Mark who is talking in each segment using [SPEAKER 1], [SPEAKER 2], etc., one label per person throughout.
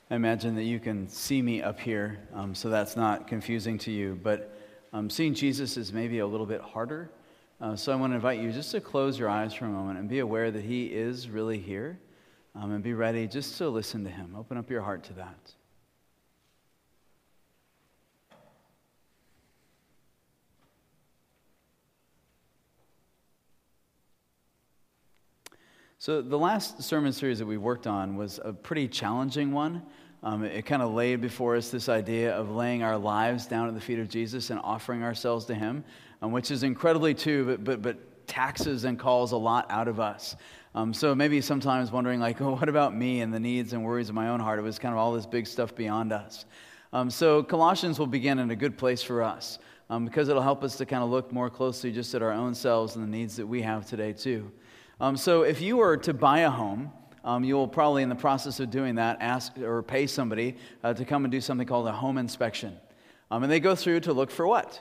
[SPEAKER 1] I imagine that you can see me up here, so that's not confusing to you. But seeing Jesus is maybe a little bit harder. So I want to invite you just to close your eyes for a moment and be aware that He is really here, and be ready just to listen to Him. Open up your heart to that. So the last sermon series that we worked on was a pretty challenging one. It kind of laid before us this idea of laying our lives down at the feet of Jesus and offering ourselves to Him, which is incredibly too, but taxes and calls a lot out of us. So maybe sometimes wondering like, oh, what about me and the needs and worries of my own heart? It was kind of all this big stuff beyond us. So Colossians will begin in a good place for us because it'll help us to kind of look more closely just at our own selves and the needs that we have today too. So if you were to buy a home, you'll probably in the process of doing that ask or pay somebody to come and do something called a home inspection. And they go through to look for what?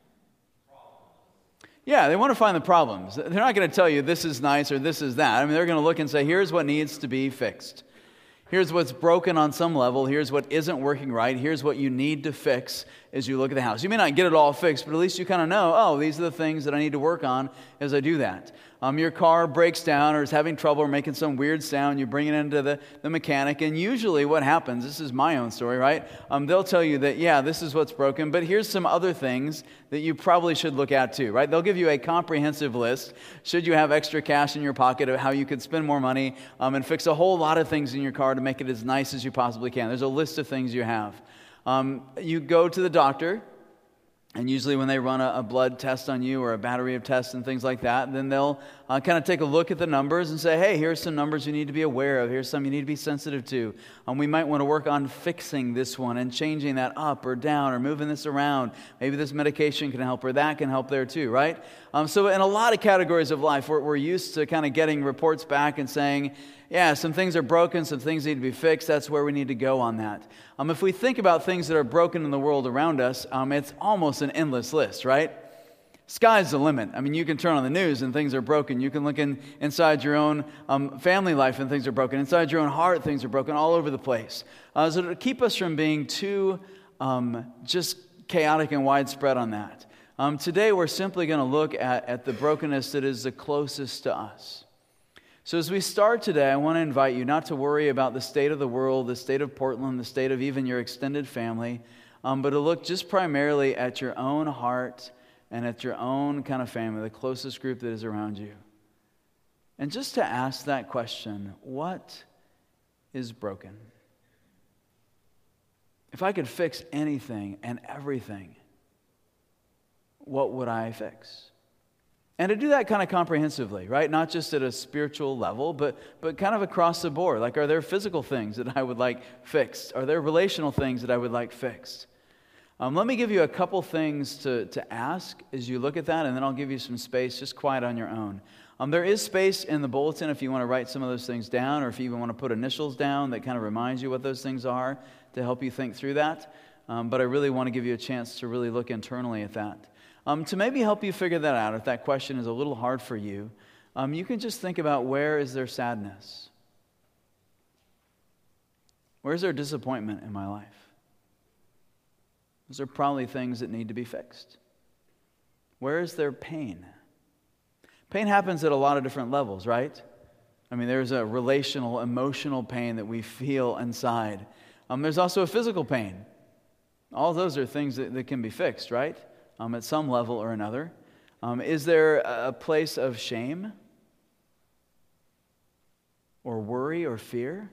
[SPEAKER 1] Yeah, they want to find the problems. They're not going to tell you this is nice or this is that. I mean, they're going to look and say, here's what needs to be fixed. Here's what's broken on some level. Here's what isn't working right. Here's what you need to fix as you look at the house. You may not get it all fixed, but at least you kind of know, oh, these are the things that I need to work on as I do that. Your car breaks down or is having trouble or making some weird sound. You bring it into the mechanic, and usually what happens, this is my own story, right? They'll tell you that, yeah, this is what's broken, but here's some other things that you probably should look at too, right? They'll give you a comprehensive list, should you have extra cash in your pocket, of how you could spend more money and fix a whole lot of things in your car to make it as nice as you possibly can. There's a list of things you have. You go to the doctor, and usually when they run a blood test on you or a battery of tests and things like that, then they'll kind of take a look at the numbers and say, hey, here's some numbers you need to be aware of. Here's some you need to be sensitive to. We might want to work on fixing this one and changing that up or down or moving this around. Maybe this medication can help or that can help there too, right? So in a lot of categories of life, we're used to kind of getting reports back and saying, yeah, some things are broken, some things need to be fixed. That's where we need to go on that. If we think about things that are broken in the world around us, it's almost an endless list, right? Sky's the limit. I mean, you can turn on the news and things are broken. You can look inside your own family life and things are broken. Inside your own heart, things are broken all over the place. So to keep us from being too just chaotic and widespread on that, today we're simply going to look at the brokenness that is the closest to us. So as we start today, I want to invite you not to worry about the state of the world, the state of Portland, the state of even your extended family, but to look just primarily at your own heart and at your own kind of family, the closest group that is around you. And just to ask that question, what is broken? If I could fix anything and everything, what would I fix? And to do that kind of comprehensively, right? Not just at a spiritual level, but kind of across the board. Like, are there physical things that I would like fixed? Are there relational things that I would like fixed? Let me give you a couple things to ask as you look at that, and then I'll give you some space, just quiet on your own. There is space in the bulletin if you want to write some of those things down, or if you even want to put initials down that kind of reminds you what those things are to help you think through that. But I really want to give you a chance to really look internally at that. To maybe help you figure that out, if that question is a little hard for you, you can just think about, where is there sadness? Where is there disappointment in my life? Is there probably things that need to be fixed? Where is there pain? Pain happens at a lot of different levels, right? I mean, there's a relational, emotional pain that we feel inside. There's also a physical pain. All those are things that can be fixed, right? At some level or another. Is there a place of shame or worry or fear?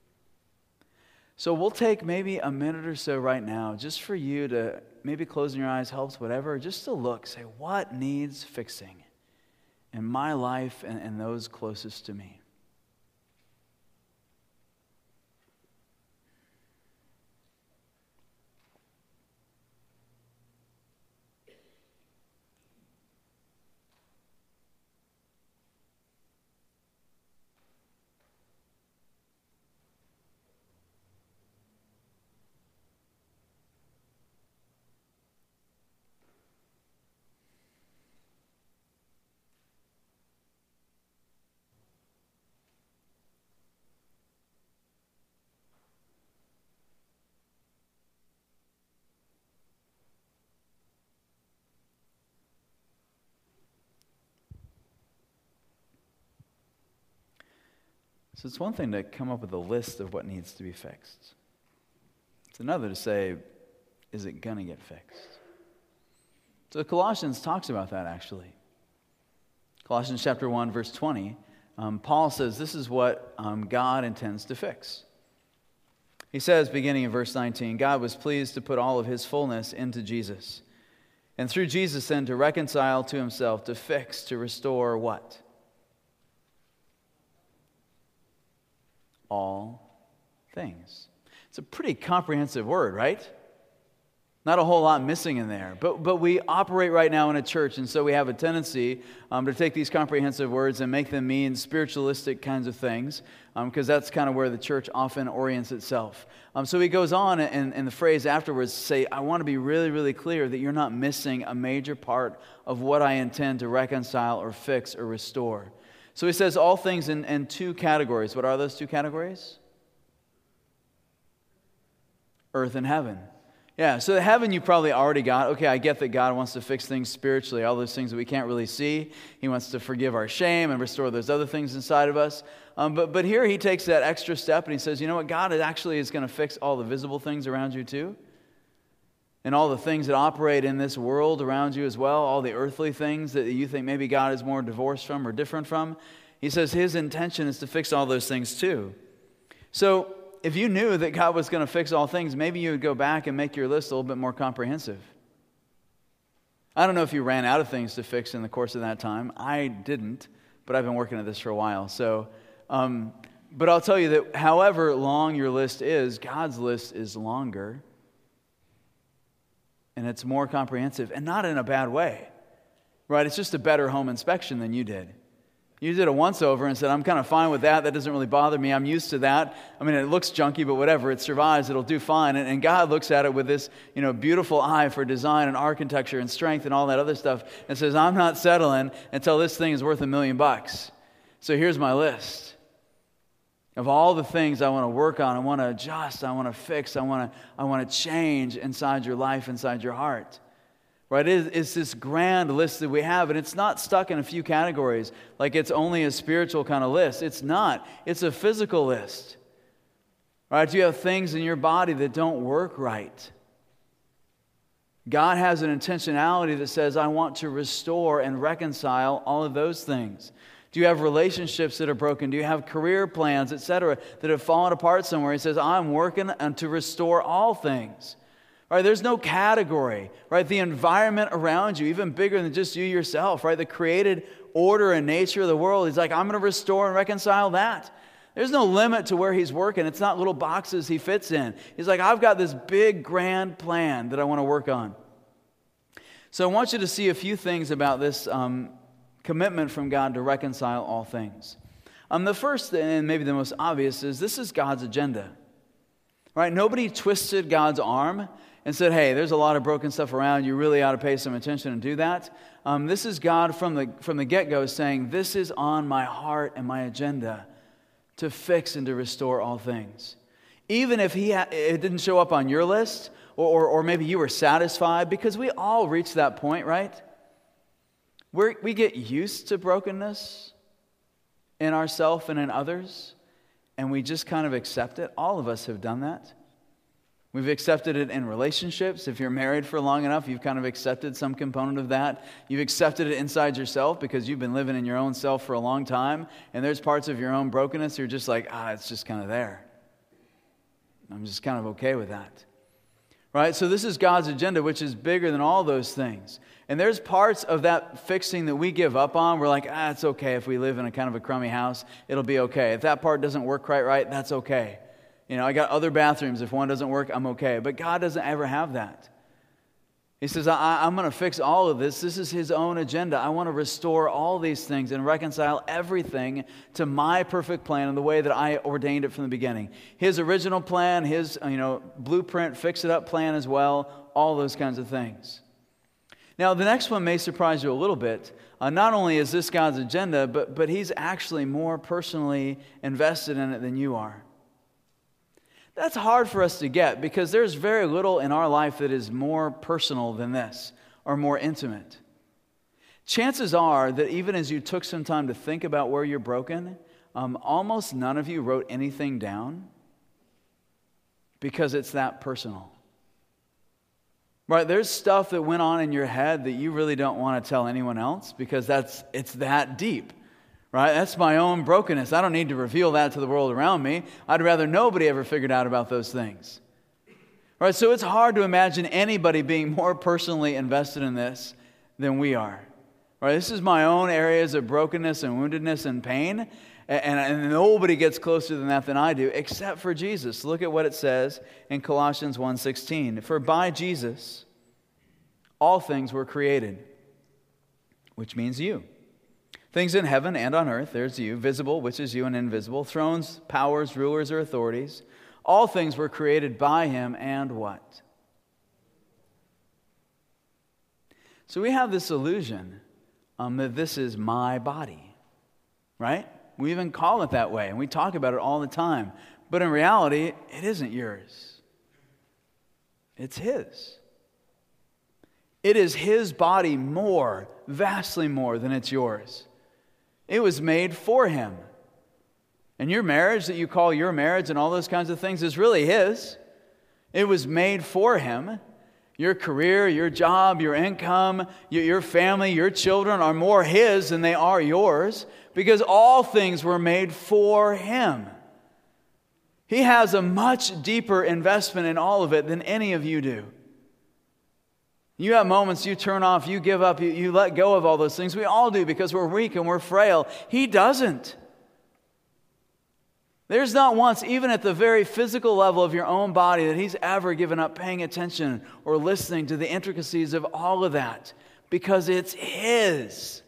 [SPEAKER 1] So we'll take maybe a minute or so right now just for you to, maybe closing your eyes helps, whatever, just to look, say, what needs fixing in my life and those closest to me? So it's one thing to come up with a list of what needs to be fixed. It's another to say, is it going to get fixed? So Colossians talks about that, actually. Colossians chapter 1, verse 20, Paul says this is what God intends to fix. He says, beginning in verse 19, God was pleased to put all of his fullness into Jesus, and through Jesus then to reconcile to himself, to fix, to restore what? All things. It's a pretty comprehensive word, right? Not a whole lot missing in there. But we operate right now in a church, and so we have a tendency to take these comprehensive words and make them mean spiritualistic kinds of things, because that's kind of where the church often orients itself. So he goes on and the phrase afterwards say, I want to be really, really clear that you're not missing a major part of what I intend to reconcile or fix or restore. So he says all things in two categories. What are those two categories? Earth and heaven. Yeah, so the heaven you probably already got. Okay, I get that God wants to fix things spiritually, all those things that we can't really see. He wants to forgive our shame and restore those other things inside of us. But here he takes that extra step and he says, you know what, God actually is going to fix all the visible things around you too. And all the things that operate in this world around you as well, all the earthly things that you think maybe God is more divorced from or different from. He says his intention is to fix all those things too. So if you knew that God was going to fix all things, maybe you would go back and make your list a little bit more comprehensive. I don't know if you ran out of things to fix in the course of that time. I didn't, but I've been working at this for a while. So, but I'll tell you that however long your list is, God's list is longer. And it's more comprehensive, and not in a bad way. Right? It's just a better home inspection than you did. You did a once-over and said, I'm kind of fine with that. That doesn't really bother me. I'm used to that. I mean, it looks junky, but whatever. It survives. It'll do fine. And God looks at it with this, beautiful eye for design and architecture and strength and all that other stuff and says, I'm not settling until this thing is worth $1 million. So here's my list of all the things I want to work on, I want to adjust, I want to fix, I want to change inside your life, inside your heart. Right? It's this grand list that we have, and it's not stuck in a few categories like it's only a spiritual kind of list. It's not. It's a physical list. Right? You have things in your body that don't work right. God has an intentionality that says, I want to restore and reconcile all of those things. Do you have relationships that are broken? Do you have career plans, etc., that have fallen apart somewhere? He says, I'm working to restore all things. Right, there's no category, right? The environment around you, even bigger than just you yourself, right? The created order and nature of the world. He's like, I'm going to restore and reconcile that. There's no limit to where he's working. It's not little boxes he fits in. He's like, I've got this big, grand plan that I want to work on. So I want you to see a few things about this commitment from God to reconcile all things. The first, and maybe the most obvious, is this is God's agenda. Right? Nobody twisted God's arm and said, hey, there's a lot of broken stuff around. You really ought to pay some attention and do that. This is God from the get-go saying, this is on my heart and my agenda to fix and to restore all things. Even if it didn't show up on your list, or maybe you were satisfied, because we all reach that point, right? We get used to brokenness in ourselves and in others, and we just kind of accept it. All of us have done that. We've accepted it in relationships. If you're married for long enough, you've kind of accepted some component of that. You've accepted it inside yourself because you've been living in your own self for a long time, and there's parts of your own brokenness you're just like, it's just kind of there. I'm just kind of okay with that. Right? So this is God's agenda, which is bigger than all those things. And there's parts of that fixing that we give up on. We're like, it's okay if we live in a kind of a crummy house. It'll be okay. If that part doesn't work quite right, that's okay. I got other bathrooms. If one doesn't work, I'm okay. But God doesn't ever have that. He says, I'm going to fix all of this. This is his own agenda. I want to restore all these things and reconcile everything to my perfect plan in the way that I ordained it from the beginning. His original plan, his blueprint, fix-it-up plan as well, all those kinds of things. Now, the next one may surprise you a little bit. Not only is this God's agenda, but he's actually more personally invested in it than you are. That's hard for us to get because there's very little in our life that is more personal than this or more intimate. Chances are that even as you took some time to think about where you're broken, almost none of you wrote anything down because it's that personal. Right? There's stuff that went on in your head that you really don't want to tell anyone else because it's that deep. Right? That's my own brokenness. I don't need to reveal that to the world around me. I'd rather nobody ever figured out about those things. Right? So it's hard to imagine anybody being more personally invested in this than we are. Right? This is my own areas of brokenness and woundedness and pain. And nobody gets closer than that than I do, except for Jesus. Look at what it says in Colossians 1:16. For by Jesus, all things were created, which means you. Things in heaven and on earth, there's you, visible, which is you, and invisible, thrones, powers, rulers, or authorities. All things were created by him and what? So we have this illusion that this is my body, right? We even call it that way, and we talk about it all the time. But in reality, it isn't yours. It's his. It is his body more, vastly more than it's yours. It was made for him. And your marriage that you call your marriage and all those kinds of things is really his. It was made for him. Your career, your job, your income, your family, your children are more his than they are yours because all things were made for him. He has a much deeper investment in all of it than any of you do. You have moments you turn off, you give up, you let go of all those things. We all do because we're weak and we're frail. He doesn't. There's not once, even at the very physical level of your own body, that he's ever given up paying attention or listening to the intricacies of all of that because it's his.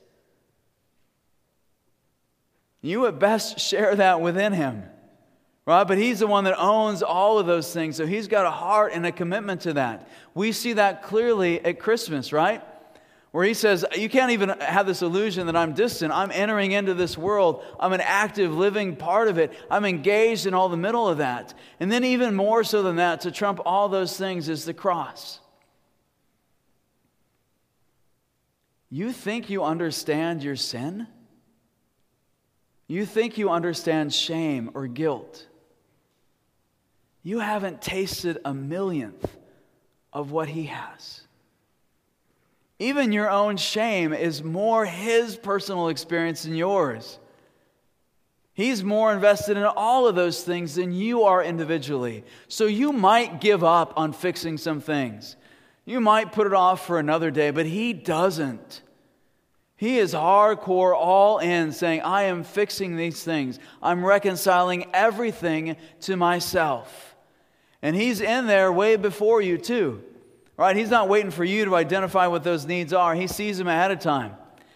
[SPEAKER 1] You at best share that within him. Right? But he's the one that owns all of those things. So he's got a heart and a commitment to that. We see that clearly at Christmas, right? Where he says, you can't even have this illusion that I'm distant. I'm entering into this world. I'm an active, living part of it. I'm engaged in all the middle of that. And then even more so than that, to trump all those things is the cross. You think you understand your sin? You think you understand shame or guilt? You haven't tasted a millionth of what he has. Even your own shame is more his personal experience than yours. He's more invested in all of those things than you are individually. So you might give up on fixing some things. You might put it off for another day, but he doesn't. He is hardcore, all in, saying, I am fixing these things. I'm reconciling everything to myself. And he's in there way before you too. Right? He's not waiting for you to identify what those needs are. He sees them ahead of time.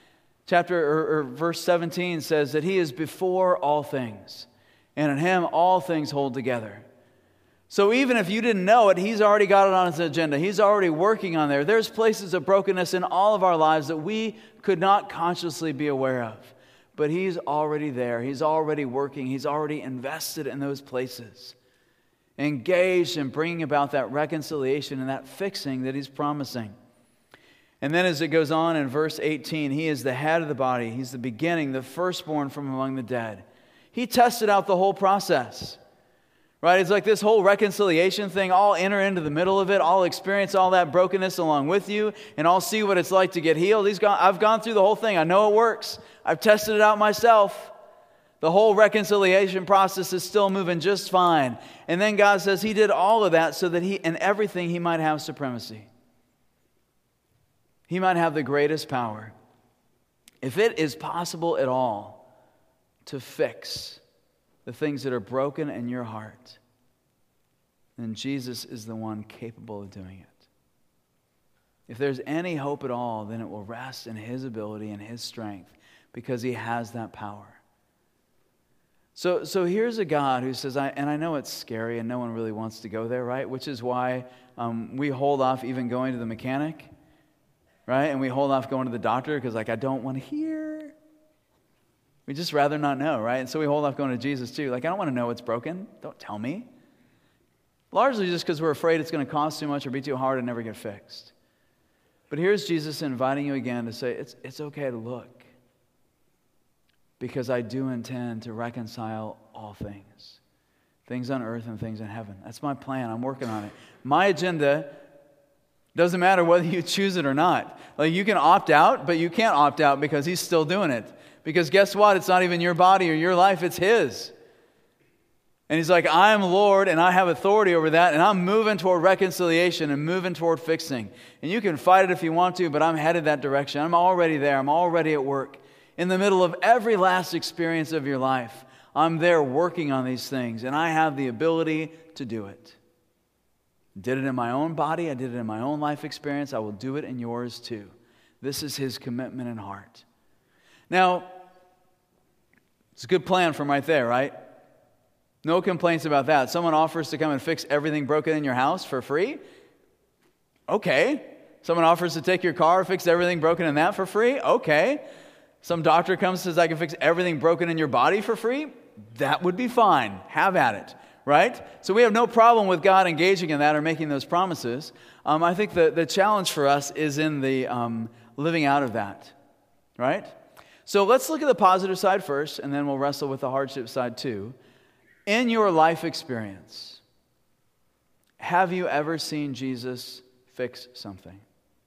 [SPEAKER 1] Verse 17 says that he is before all things. And in him all things hold together. So even if you didn't know it, he's already got it on his agenda. He's already working on there. There's places of brokenness in all of our lives that we could not consciously be aware of. But he's already there. He's already working. He's already invested in those places. Engaged in bringing about that reconciliation and that fixing that he's promising. And then as it goes on in verse 18, he is the head of the body. He's the beginning, the firstborn from among the dead. He tested out the whole process. Right? It's like this whole reconciliation thing. I'll enter into the middle of it. I'll experience all that brokenness along with you. And I'll see what it's like to get healed. I've gone through the whole thing. I know it works. I've tested it out myself. The whole reconciliation process is still moving just fine. And then God says he did all of that so that in everything he might have supremacy. He might have the greatest power. If it is possible at all to fix the things that are broken in your heart, then Jesus is the one capable of doing it. If there's any hope at all, then it will rest in his ability and his strength because he has that power. So here's a God who says, and I know it's scary and no one really wants to go there, right? Which is why we hold off even going to the mechanic, right? And we hold off going to the doctor because I don't want to hear. We just rather not know, right? And so we hold off going to Jesus too. I don't want to know what's broken. Don't tell me. Largely just because we're afraid it's going to cost too much or be too hard and never get fixed. But here's Jesus inviting you again to say, it's okay to look. because I do intend to reconcile all things. Things on earth and things in heaven. That's my plan. I'm working on it. My agenda doesn't matter whether you choose it or not. Like, you can opt out, but you can't opt out because he's still doing it. Because guess what? It's not even your body or your life, it's his. And he's like, I am Lord and I have authority over that, and I'm moving toward reconciliation and moving toward fixing. And you can fight it if you want to, but I'm headed that direction. I'm already there. I'm already at work. In the middle of every last experience of your life, I'm there working on these things, and I have the ability to do it. I did it in my own body. I did it in my own life experience. I will do it in yours too. This is his commitment and heart. Now, it's a good plan from right there, right? No complaints about that. Someone offers to come and fix everything broken in your house for free? Okay. Someone offers to take your car, fix everything broken in that for free? Okay. Some doctor comes and says, I can fix everything broken in your body for free? That would be fine. Have at it, right? So we have no problem with God engaging in that or making those promises. I think the challenge for us is in the living out of that, right? So let's look at the positive side first, and then we'll wrestle with the hardship side too. In your life experience, have you ever seen Jesus fix something?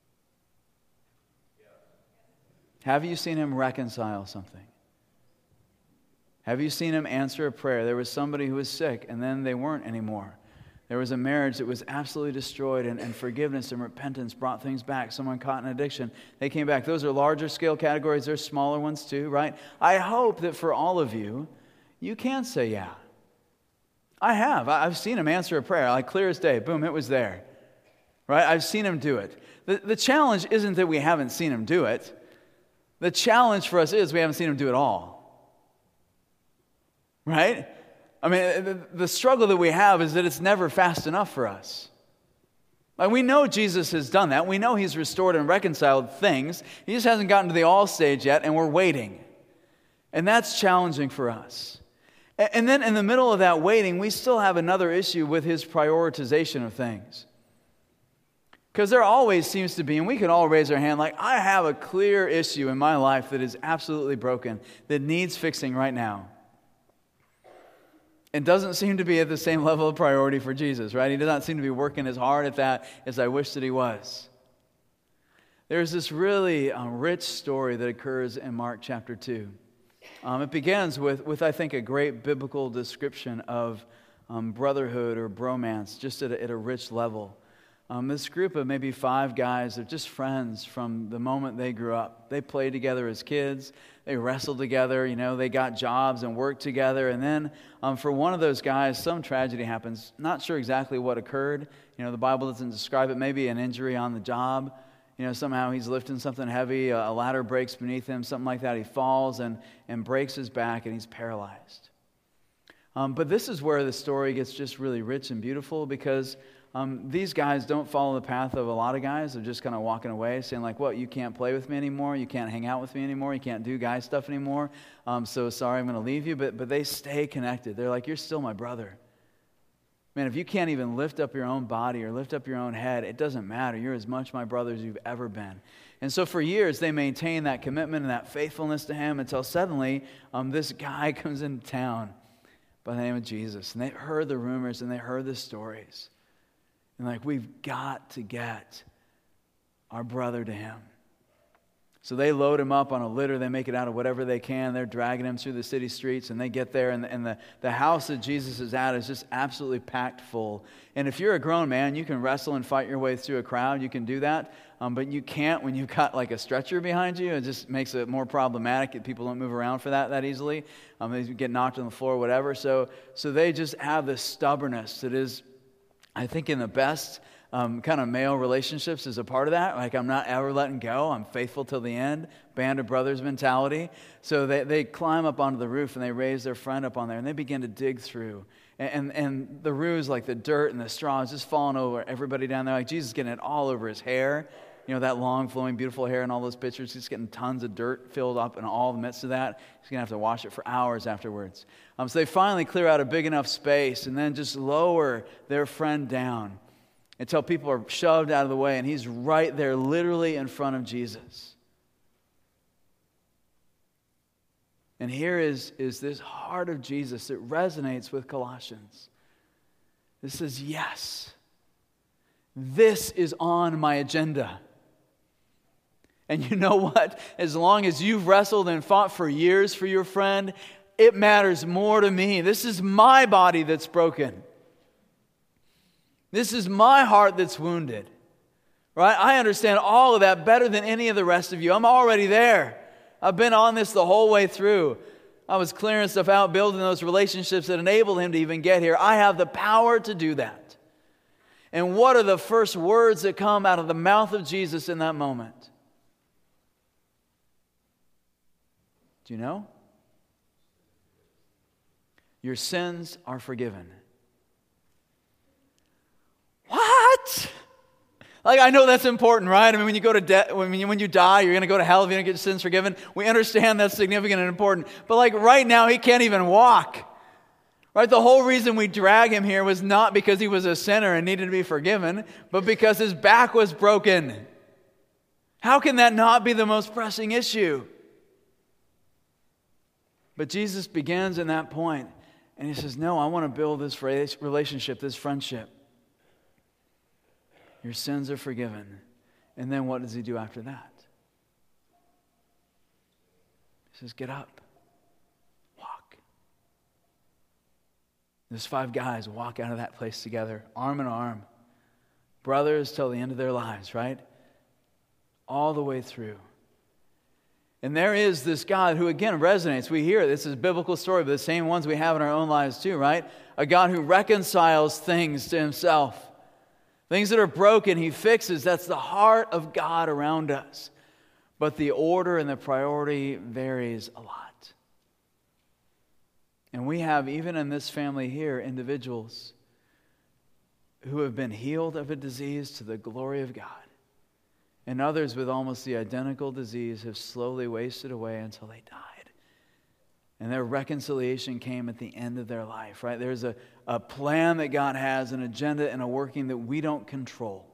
[SPEAKER 1] Have you seen him reconcile something? Have you seen him answer a prayer? There was somebody who was sick, and then they weren't anymore. There was a marriage that was absolutely destroyed, and forgiveness and repentance brought things back. Someone caught in addiction, they came back. Those are larger scale categories. There's smaller ones too, right? I hope that for all of you, you can say, yeah. I have. I've seen him answer a prayer, like clear as day. Boom, it was there. Right? I've seen him do it. The challenge isn't that we haven't seen him do it. The challenge for us is we haven't seen him do it all. Right? I mean, the struggle that we have is that it's never fast enough for us. Like, we know Jesus has done that. We know he's restored and reconciled things. He just hasn't gotten to the all stage yet, and we're waiting. And that's challenging for us. And then in the middle of that waiting, we still have another issue with his prioritization of things. Because there always seems to be, and we can all raise our hand, like, I have a clear issue in my life that is absolutely broken, that needs fixing right now. It doesn't seem to be at the same level of priority for Jesus, right? He does not seem to be working as hard at that as I wish that he was. There's this really rich story that occurs in Mark chapter 2. It begins with, I think, a great biblical description of brotherhood or bromance, just at a rich level. This group of maybe 5 guys, they're just friends from the moment they grew up. They played together as kids. They wrestled together. They got jobs and worked together. And then for one of those guys, some tragedy happens. Not sure exactly what occurred. The Bible doesn't describe it. Maybe an injury on the job. Somehow he's lifting something heavy. A ladder breaks beneath him, something like that. He falls and breaks his back, and he's paralyzed. But this is where the story gets just really rich and beautiful, because these guys don't follow the path of a lot of guys. They're just kind of walking away, saying like, "What? You can't play with me anymore. You can't hang out with me anymore. You can't do guy stuff anymore. So sorry, I'm going to leave you." But they stay connected. They're like, "You're still my brother. Man, if you can't even lift up your own body or lift up your own head, it doesn't matter. You're as much my brother as you've ever been." And so for years, they maintain that commitment and that faithfulness to him until suddenly this guy comes into town by the name of Jesus. And they heard the rumors and they heard the stories. And like, we've got to get our brother to him. So they load him up on a litter. They make it out of whatever they can. They're dragging him through the city streets, and they get there, and the house that Jesus is at is just absolutely packed full. And if you're a grown man, you can wrestle and fight your way through a crowd. You can do that, but you can't when you've got like a stretcher behind you. It just makes it more problematic. People don't move around for that easily. They get knocked on the floor or whatever. So they just have this stubbornness that is, I think, in the best kind of male relationships is a part of that. Like, I'm not ever letting go. I'm faithful till the end. Band of brothers mentality. So they climb up onto the roof and they raise their friend up on there and they begin to dig through. And the ruse, like the dirt and the straw, is just falling over everybody down there. Like, Jesus is getting it all over his hair. That long, flowing, beautiful hair in all those pictures. He's getting tons of dirt filled up in all the midst of that. He's going to have to wash it for hours afterwards. So they finally clear out a big enough space and then just lower their friend down until people are shoved out of the way, and he's right there literally in front of Jesus. And here is this heart of Jesus that resonates with Colossians. This says, yes, this is on my agenda. And you know what? As long as you've wrestled and fought for years for your friend, it matters more to me. This is my body that's broken. This is my heart that's wounded. Right? I understand all of that better than any of the rest of you. I'm already there. I've been on this the whole way through. I was clearing stuff out, building those relationships that enabled him to even get here. I have the power to do that. And what are the first words that come out of the mouth of Jesus in that moment? Do you know? Your sins are forgiven. What? Like, I know that's important, right? I mean, when you go to death, when you die, you're going to go to hell if you don't get your sins forgiven. We understand that's significant and important. But like right now, he can't even walk. Right? The whole reason we drag him here was not because he was a sinner and needed to be forgiven, but because his back was broken. How can that not be the most pressing issue? But Jesus begins in that point, and he says, no, I want to build this relationship, this friendship. Your sins are forgiven. And then what does he do after that? He says, get up. Walk. Those 5 guys walk out of that place together, arm in arm. Brothers till the end of their lives, right? All the way through. And there is this God who, again, resonates. We hear this is a biblical story, but the same ones we have in our own lives too, right? A God who reconciles things to himself. Things that are broken, he fixes. That's the heart of God around us. But the order and the priority varies a lot. And we have, even in this family here, individuals who have been healed of a disease to the glory of God. And others with almost the identical disease have slowly wasted away until they died. And their reconciliation came at the end of their life, right? There's a plan that God has, an agenda and a working that we don't control.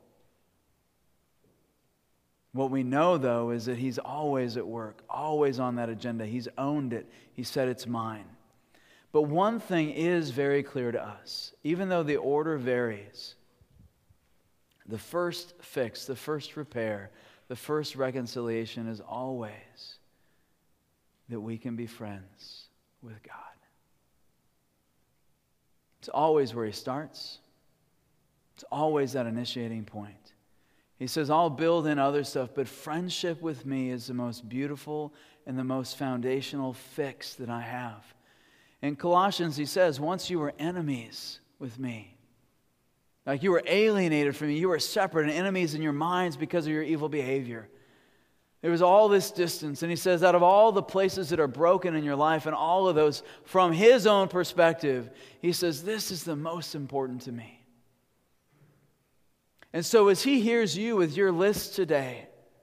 [SPEAKER 1] What we know, though, is that he's always at work, always on that agenda. He's owned it. He said it's mine. But one thing is very clear to us. Even though the order varies, the first fix, the first repair, the first reconciliation is always that we can be friends with God. It's always where he starts. It's always that initiating point. He says, I'll build in other stuff, but friendship with me is the most beautiful and the most foundational fix that I have. In Colossians, he says, once you were enemies with me, like you were alienated from me, you were separate and enemies in your minds because of your evil behavior. There was all this distance. And he says, out of all the places that are broken in your life and all of those from his own perspective, he says, this is the most important to me. And so as he hears you with your list today,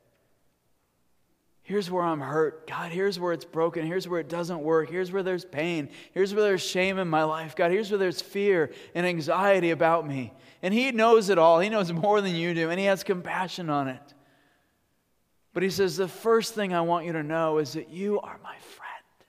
[SPEAKER 1] here's where I'm hurt. God, here's where it's broken. Here's where it doesn't work. Here's where there's pain. Here's where there's shame in my life. God, here's where there's fear and anxiety about me. And he knows it all. He knows more than you do. And he has compassion on it. But he says, the first thing I want you to know is that you are my friend.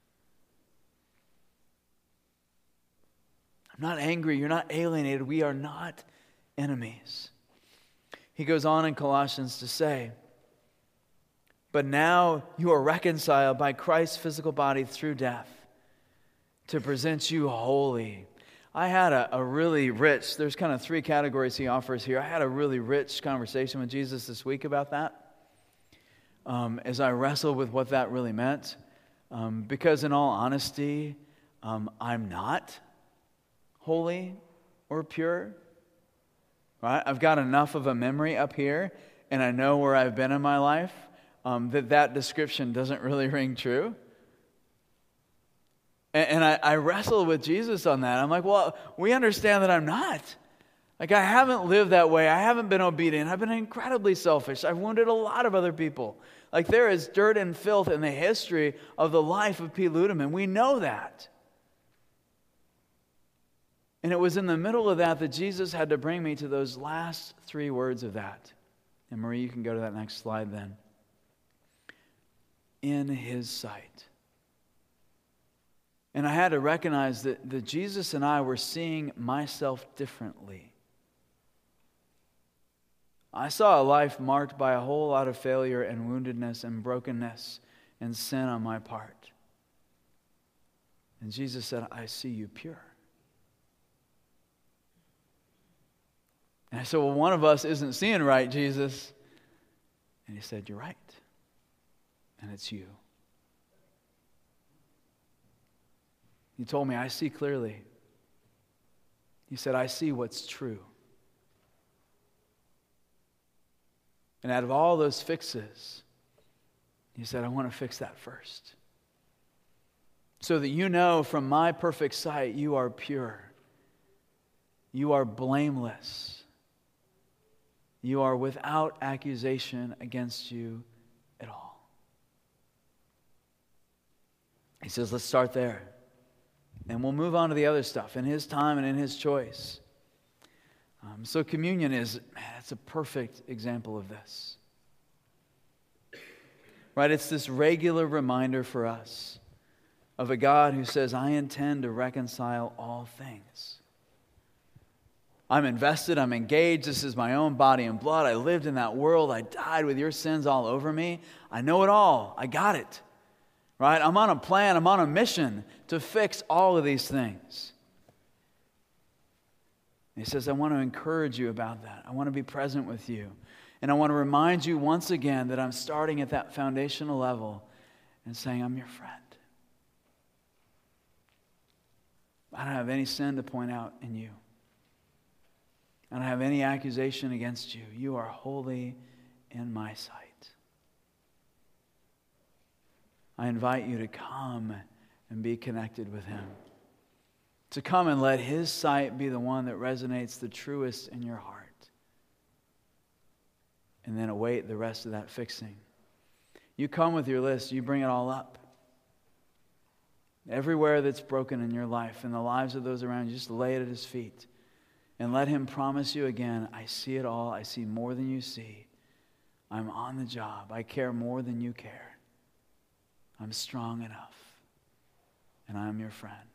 [SPEAKER 1] I'm not angry. You're not alienated. We are not enemies. He goes on in Colossians to say, but now you are reconciled by Christ's physical body through death to present you holy. I had a really rich, there's kind of 3 categories he offers here. I had a really rich conversation with Jesus this week about that. As I wrestled with what that really meant. Because in all honesty, I'm not holy or pure. Right? I've got enough of a memory up here, and I know where I've been in my life, that description doesn't really ring true. And I wrestled with Jesus on that. I'm like, well, we understand that I'm not. Like, I haven't lived that way. I haven't been obedient. I've been incredibly selfish. I've wounded a lot of other people. Like, there is dirt and filth in the history of the life of Pete Ludeman. We know that. And it was in the middle of that Jesus had to bring me to those last 3 words of that. And Marie, you can go to that next slide then. In his sight. And I had to recognize that Jesus and I were seeing myself differently. I saw a life marked by a whole lot of failure and woundedness and brokenness and sin on my part. And Jesus said, I see you pure. And I said, well, one of us isn't seeing right, Jesus. And he said, you're right. And it's you. He told me, I see clearly. He said, I see what's true. And out of all those fixes, he said, I want to fix that first. So that you know from my perfect sight, you are pure. You are blameless. You are without accusation against you at all. He says, let's start there. And we'll move on to the other stuff in his time and in his choice. So communion it's a perfect example of this. Right? It's this regular reminder for us of a God who says, I intend to reconcile all things. I'm invested, I'm engaged, this is my own body and blood. I lived in that world, I died with your sins all over me. I know it all, I got it. Right? I'm on a plan, I'm on a mission to fix all of these things. He says, I want to encourage you about that. I want to be present with you. And I want to remind you once again that I'm starting at that foundational level and saying, I'm your friend. I don't have any sin to point out in you. I don't have any accusation against you. You are holy in my sight. I invite you to come and be connected with him. To come and let his sight be the one that resonates the truest in your heart. And then await the rest of that fixing. You come with your list, you bring it all up. Everywhere that's broken in your life and the lives of those around you, just lay it at his feet. And let him promise you again, I see it all, I see more than you see. I'm on the job, I care more than you care. I'm strong enough, and I'm your friend.